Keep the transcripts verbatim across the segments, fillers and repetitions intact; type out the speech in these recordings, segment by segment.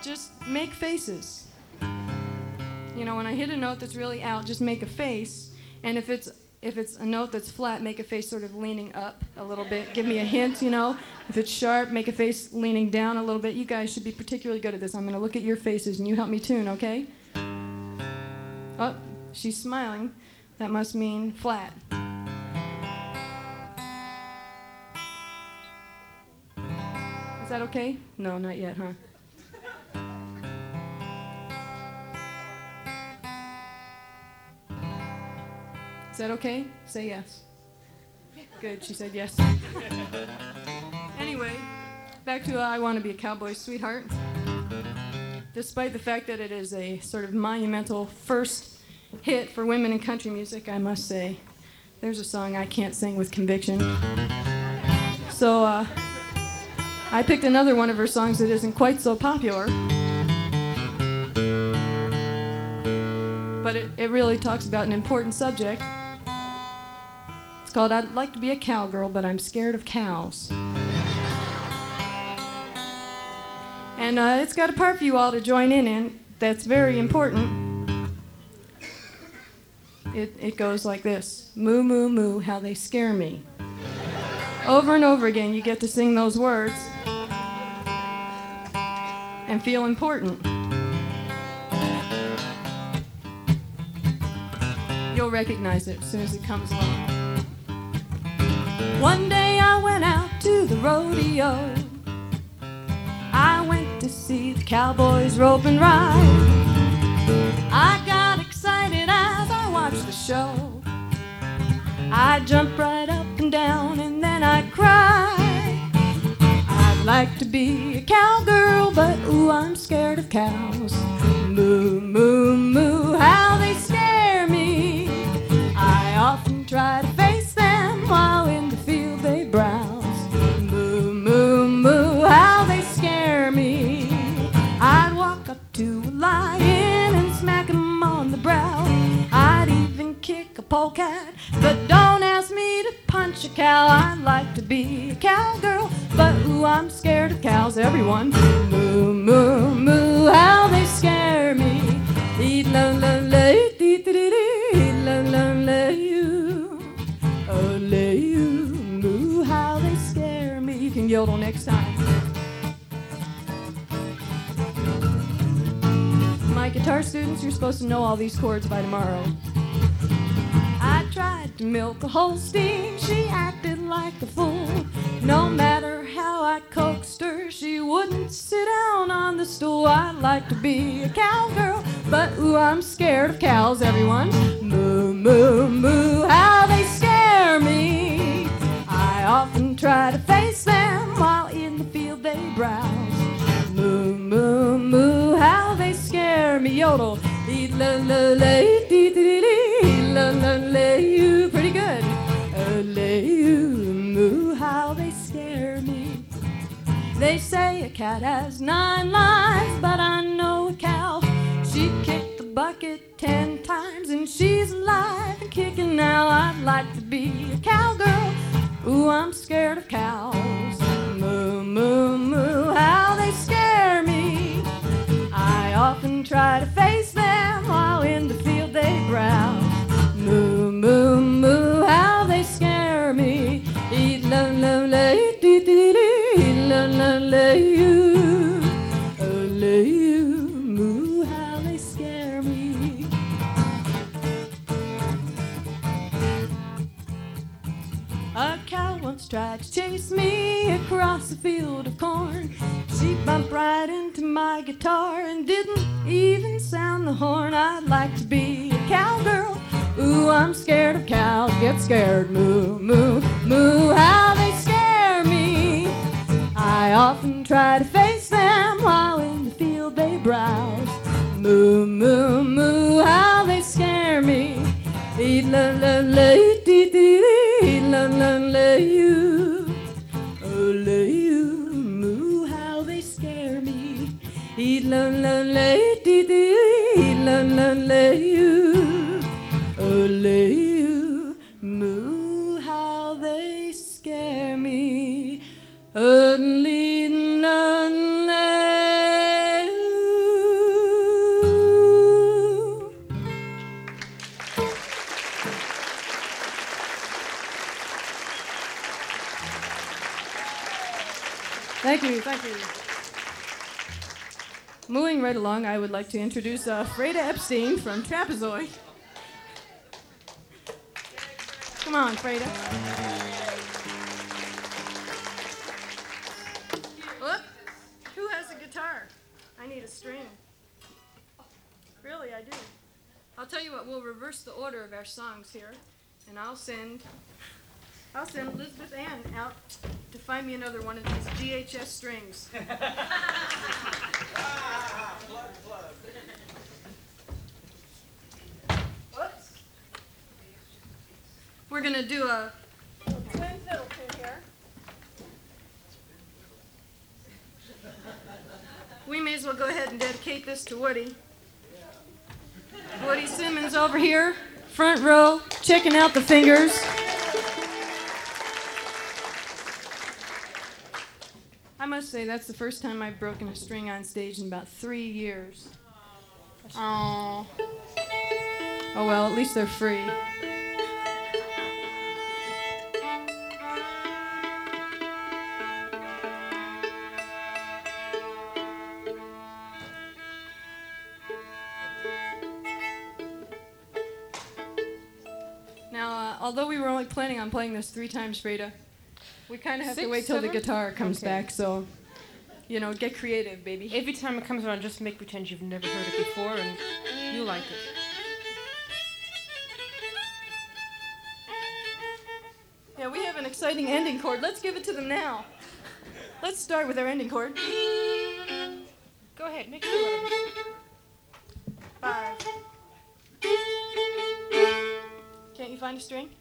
just make faces. You know, when I hit a note that's really out, just make a face. And if it's if it's a note that's flat, make a face sort of leaning up a little bit. Give me a hint, you know. If it's sharp, make a face leaning down a little bit. You guys should be particularly good at this. I'm going to look at your faces and you help me tune, okay? Oh, she's smiling. That must mean flat. Is that okay? No, not yet, huh? Is that okay? Say yes. Good, she said yes. Anyway, back to uh, I Want to Be a Cowboy Sweetheart. Despite the fact that it is a sort of monumental first hit for women in country music, I must say, there's a song I can't sing with conviction. So uh, I picked another one of her songs that isn't quite so popular. But it, it really talks about an important subject. It's called I'd Like to Be a Cowgirl, but I'm Scared of Cows. And uh, it's got a part for you all to join in in that's very important. It, it goes like this. Moo, moo, moo, how they scare me. Over and over again, you get to sing those words and feel important. You'll recognize it as soon as it comes along. One day I went out to the rodeo. I went to see the cowboys rope and ride. I got excited as I watched the show. I jumped right up and down and then I cried. I'd like to be a cowgirl, but ooh, I'm scared of cows. Moo, moo, moo, how they scare me. I often try to face them while in the field they browse. Moo, moo, moo, how they scare me. I'd walk up to a lion and smack him on the brow. I'd even kick a polecat, but don't ask me to punch a cow. I'd like to be a cowgirl, but ooh, I'm scared of cows. Everyone, moo, moo, moo, how they scare me. Dee lo lo lay, dee dee dee dee, lo lo lay you, oh lay you, moo, how they scare me. You can yodel next time. My guitar students, you're supposed to know all these chords by tomorrow. I tried to milk a Holstein, she acted like a fool. No matter how I coaxed her, she wouldn't sit down on the stool. I'd like to be a cowgirl, but ooh, I'm scared of cows, everyone. Moo, moo, moo, how they scare me. I often try to face them while in the field they browse. Moo, moo, moo, how they scare me. Yodel. Dee la la lay, dee dee dee, la la lay you. Pretty good. Uh, lay you, moo, how they scare me. They say a cat has nine lives, but I know a cow. She kicked the bucket ten times and she's alive and kicking now. I'd like to be a cowgirl. Ooh, I'm scared of cows. Moo, moo, moo, how they scare me. I often try to face them while in the field they browse. Moo, moo, moo, how they scare me. Eat lo lo lay, dee dee dee, lo lo lay you, oh lay you, moo, how they scare me. A cow once tried to chase me across a field of corn. She bumped right into my guitar and didn't even sound the horn. I'd like to be a cowgirl. Ooh, I'm scared of cows. Get scared. Moo, moo, moo, how they scare me. I often try to face them while in the field they browse. Moo, moo, moo, how they scare me. Dee la la lay, dee dee dee, la la lay you, oh lay you, moo, how they scare me. Dee la la lay, dee dee dee, la la lay you, oh lay you, moo, how they scare me. Oh, la la lay you. Thank you, thank you. Moving right along, I would like to introduce uh, Freda Epstein from Trapezoid. Come on, Freda. Whoop. Who has a guitar? I need a string. Really, I do. I'll tell you what, we'll reverse the order of our songs here, and I'll send I'll send Elizabeth Ann out to find me another one of these G H S strings. Whoops. We're going to do a twin fiddle tune here. We may as well go ahead and dedicate this to Woody. Woody Simmons over here, front row, checking out the fingers. I must say, that's the first time I've broken a string on stage in about three years. Oh. Oh well, at least they're free. Now, uh, although we were only planning on playing this three times, Freda, we kind of have Six, to wait till seven? the guitar comes Okay. back, so, you know, get creative, baby. Every time it comes around, just make pretend you've never heard it before and you like it. Yeah, we have an exciting ending chord. Let's give it to them now. Let's start with our ending chord. Go ahead, make it. Five. Can't you find a string?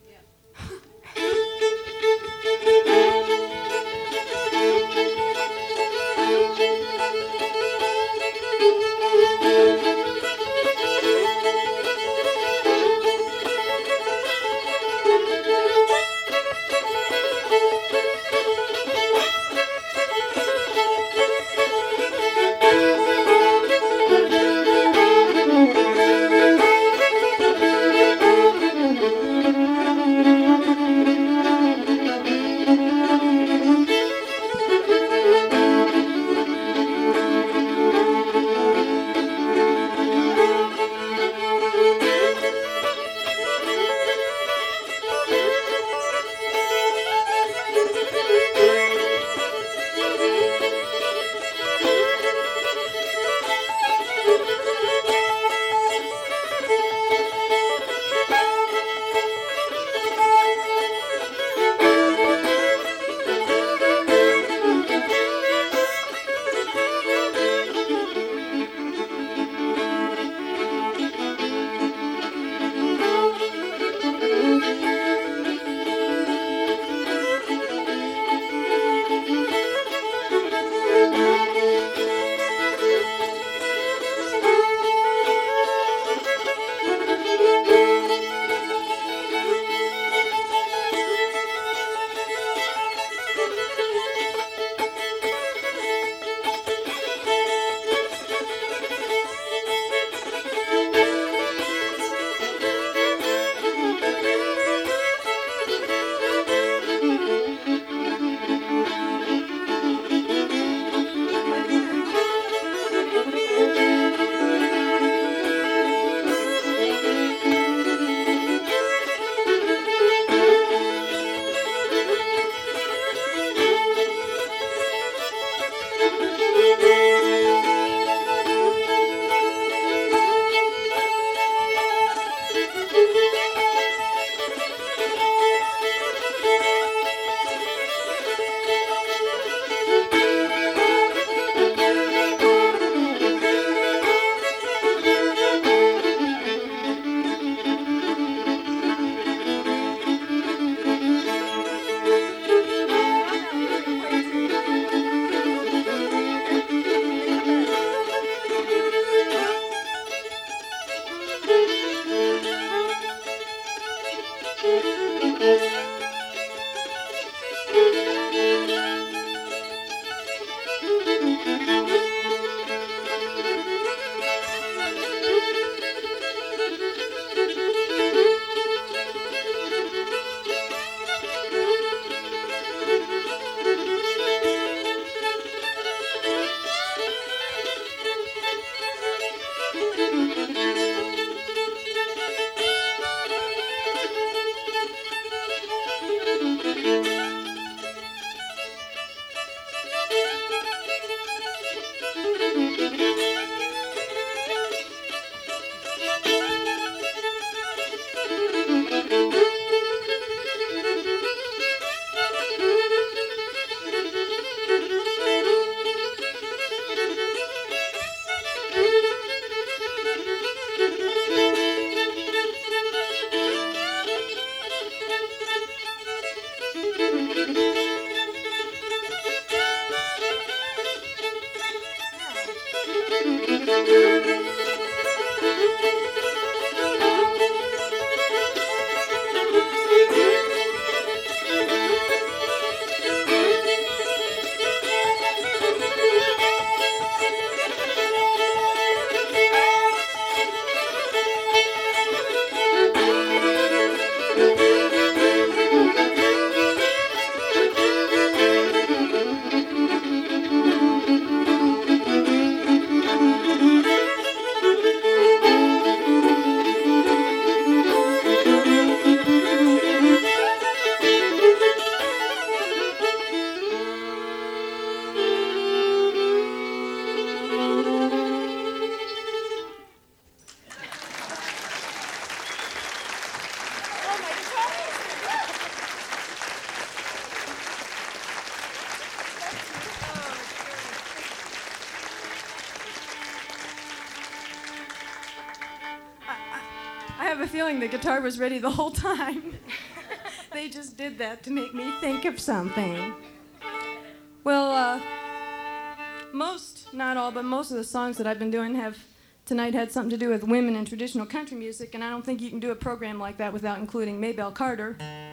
have a feeling the guitar was ready the whole time. They just did that to make me think of something. Well, uh, most, not all, but most of the songs that I've been doing have tonight had something to do with women in traditional country music, and I don't think you can do a program like that without including Maybelle Carter.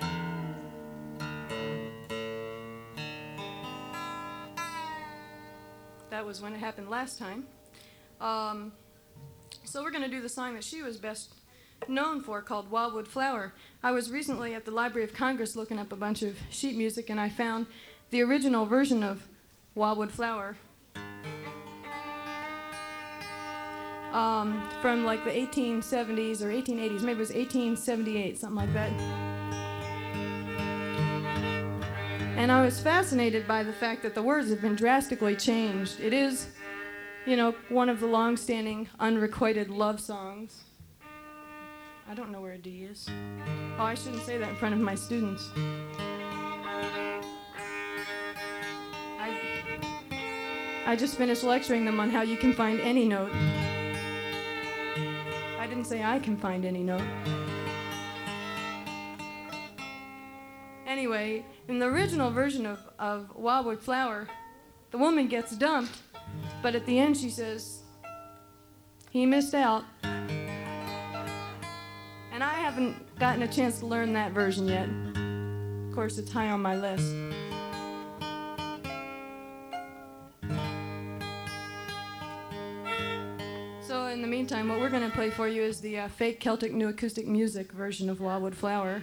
That was when it happened last time. Um, so we're going to do the song that she was best known for, called Wildwood Flower. I was recently at the Library of Congress looking up a bunch of sheet music, and I found the original version of Wildwood Flower um, from like the eighteen seventies or eighteen eighties, maybe it was eighteen seventy-eight, something like that. And I was fascinated by the fact that the words have been drastically changed. It is, you know, one of the long-standing unrequited love songs. I don't know where a D is. Oh, I shouldn't say that in front of my students. I, I just finished lecturing them on how you can find any note. I didn't say I can find any note. Anyway, in the original version of, of Wildwood Flower, the woman gets dumped, but at the end she says, he missed out. And I haven't gotten a chance to learn that version yet. Of course, it's high on my list. So in the meantime, what we're going to play for you is the uh, fake Celtic New Acoustic Music version of Wildwood Flower.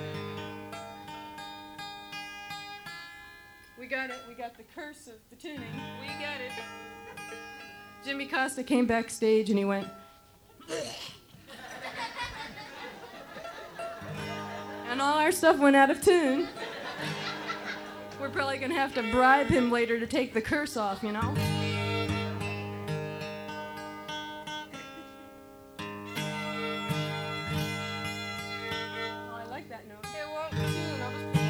We got it. We got the curse of the tuning. We got it. Jimmy Costa came backstage and he went... And all our stuff went out of tune. We're probably going to have to bribe him later to take the curse off, you know? Oh, I like that note. It won't tune. I'll just...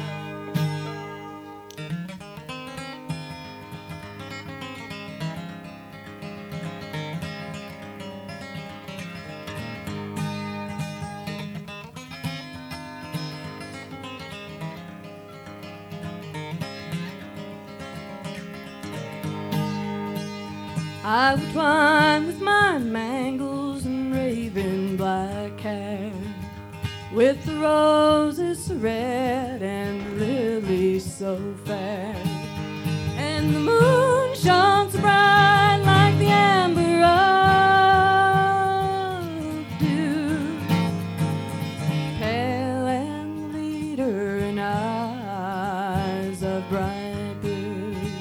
I would twine with my mangles and raven black hair, with the roses so red and the lilies so fair, and the moon shone so bright like the amber of dew, pale and leader in eyes of bright blue.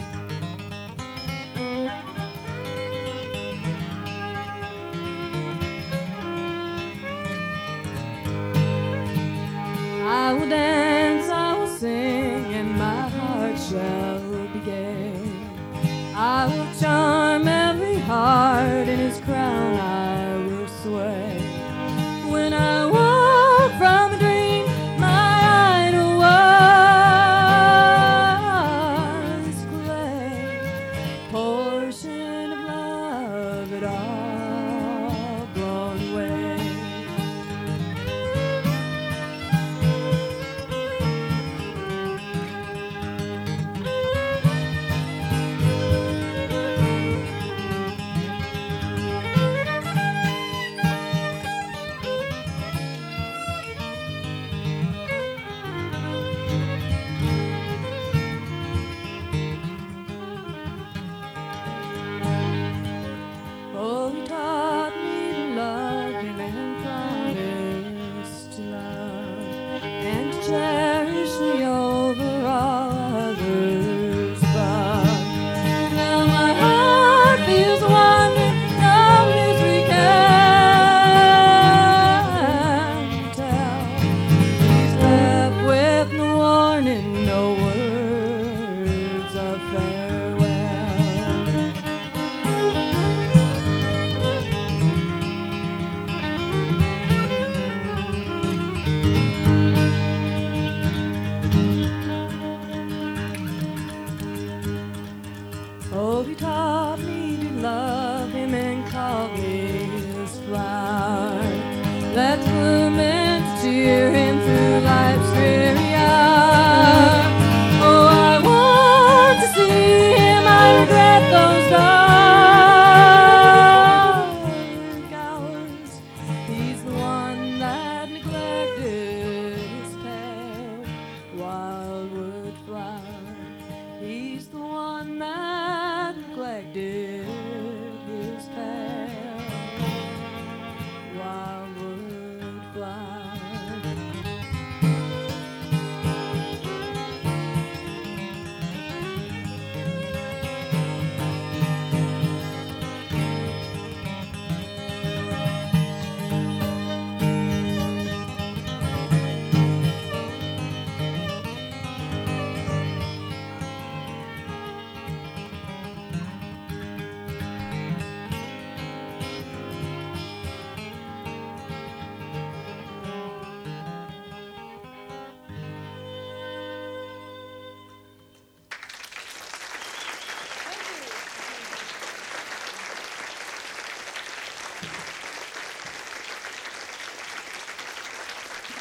I will dance, I will sing, and my heart shall be gay. I will charm every heart, in his crown I will sway. When I woke from a dream, my idol was clay, portion of love, it all blown away.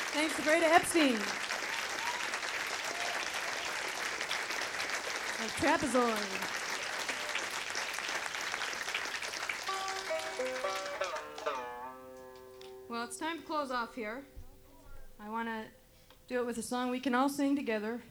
Thanks to Greta Epstein. And Trapezoid. Well, it's time to close off here. I want to do it with a song we can all sing together.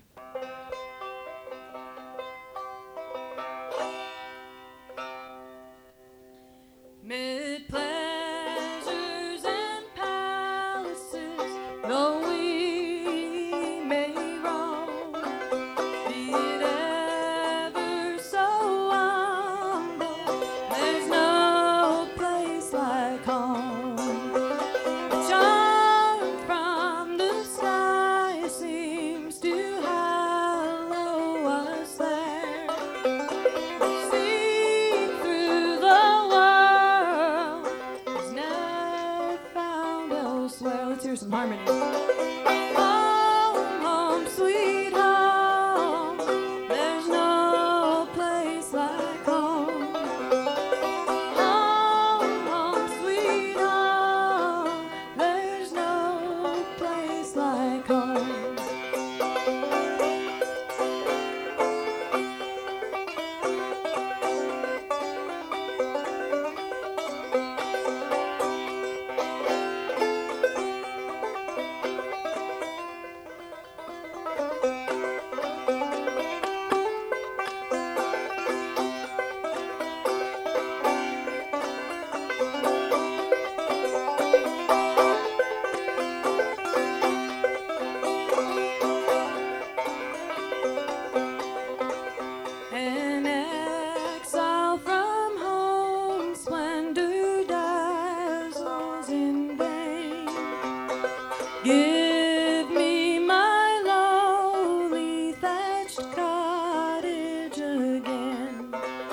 Mid pleasures and palaces, though we may roam, be it ever so humble, there's no place like home. The charm from the sky seems to hallow us there. See through the world is never found elsewhere. Let's hear some harmony. Home, home, sweet home. There's no place like home. Home, home, sweet home. There's no place like home. An exile from home, splendor dazzles in vain. Give me my lowly thatched cottage again.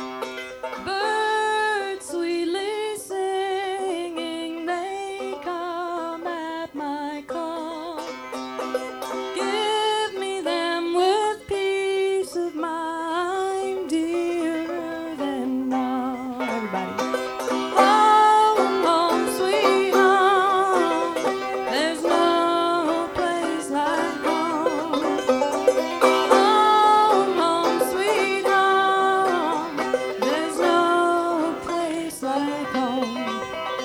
Birds sweetly singing, they come at my call. Give me them with peace of mind, dearer than all. Everybody. Home, home, sweet home. There's no place like home. Home, home, sweet home. There's no place like home.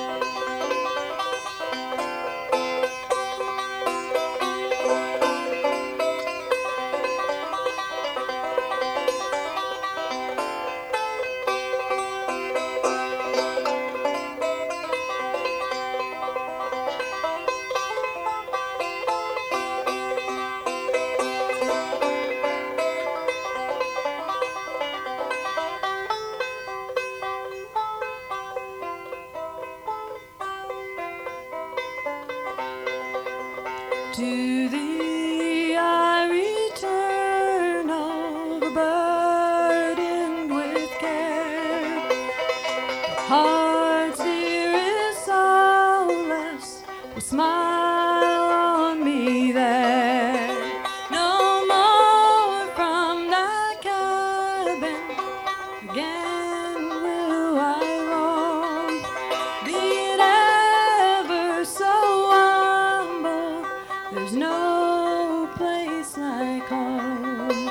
To thee I return, overburdened with care. Heart's dearest solace will smile on me there. No more from thy cabin again will I roam. Be it ever so humble, there's no place like home.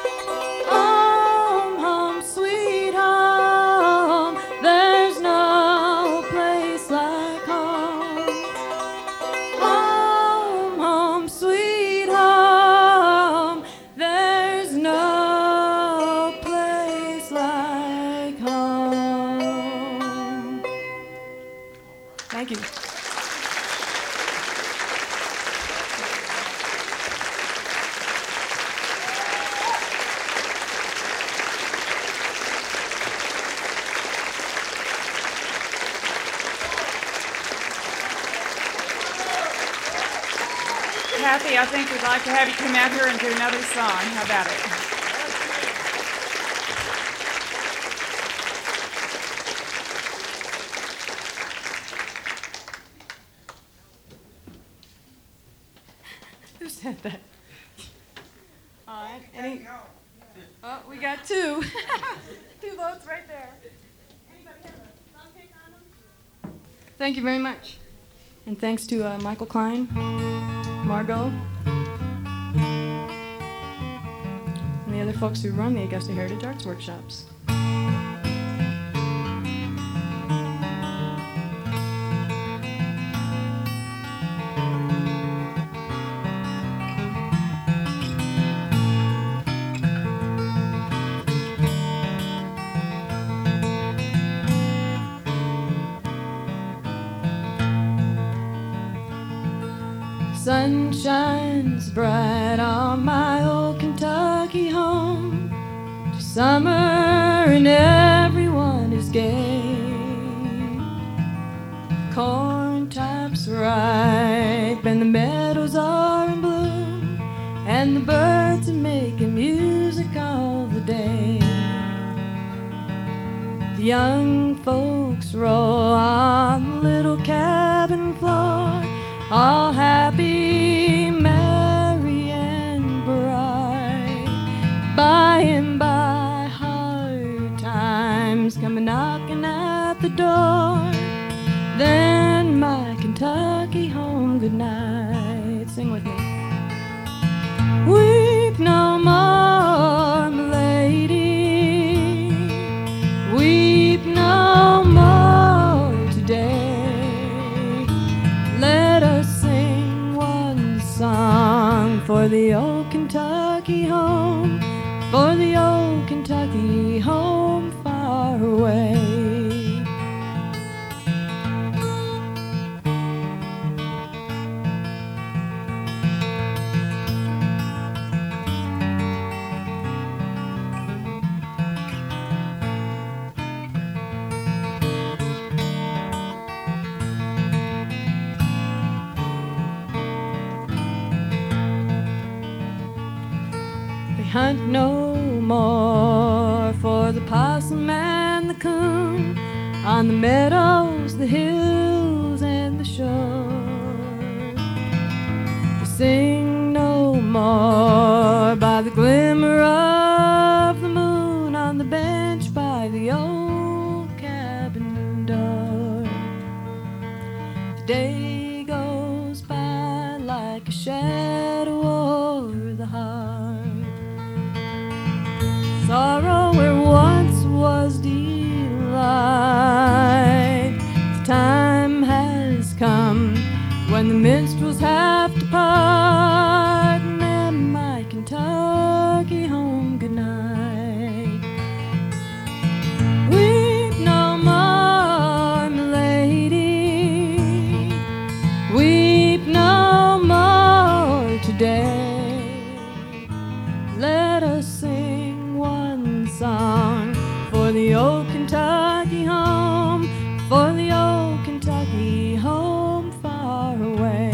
Home, home, sweet home. There's no place like home. Home, home, sweet home. There's no place like home. Thank you. Kathy, I think we'd like to have you come out here and do another song. How about it? Who said that? Uh, any? Oh, we got two. Two votes right there. Anybody have a song pick on them? Thank you very much. And thanks to uh, Michael Klein. Margot, and the other folks who run the Augusta Heritage Arts Workshops. Sun shines bright on my old Kentucky home. It's summer and everyone is gay. Corn tops ripe and the meadows are in bloom, and the birds are making music all the day. The young folks roll on the little cabin floor, all happy, merry, and bright. By and by, hard times come knocking at the door. Then my Kentucky home, good night. Sing with me. Weep no more, my lady. Weep no more today. Let us sing one song for the old Kentucky home, for the old Kentucky home far away. Hunt no more for the possum and the coon on the meadows, the hills, and the shore. We sing no more by the glimmer of the moon on the bench by the old cabin door. The day goes by like a shadow o'er the heart. Sorrow where once was delight. The time has come when the minstrels have to part, and then my Kentucky home, good night. Weep no more, my lady. Weep no more today. Let us sing one song for the old Kentucky home, for the old Kentucky home far away.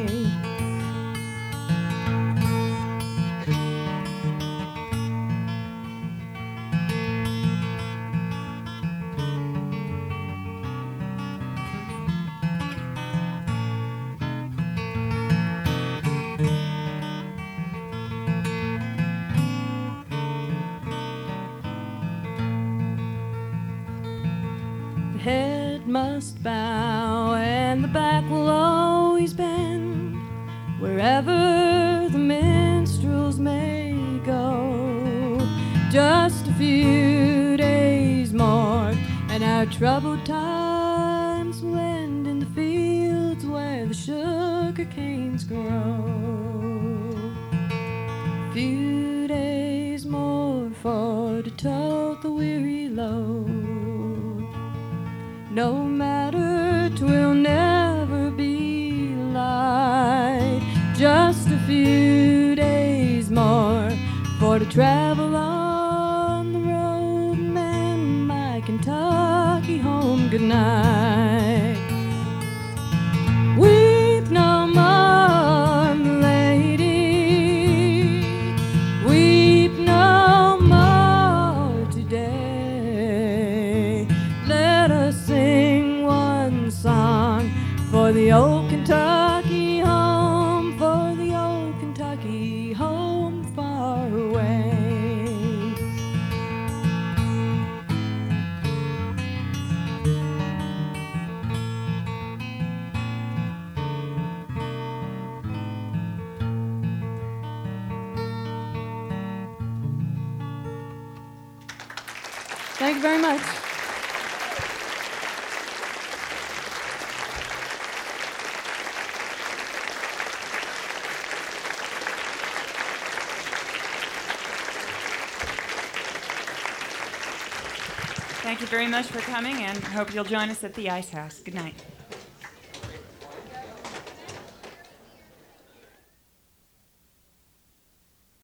The head must bow and the back will always bend, wherever the minstrels may go. Just a few days more and our troubled times will end in the fields where the sugar canes grow. Few days more for to tote the weary load. No matter, 'twill never be light. Just a few days more for to travel on the road, and then my Kentucky home, good night. Weep no more, my lady. Weep no more today. Let us sing one song for the old Kentucky home, for the old Kentucky home far away. Thank you very much. Thank you very much for coming, and hope you'll join us at the Ice House. Good night.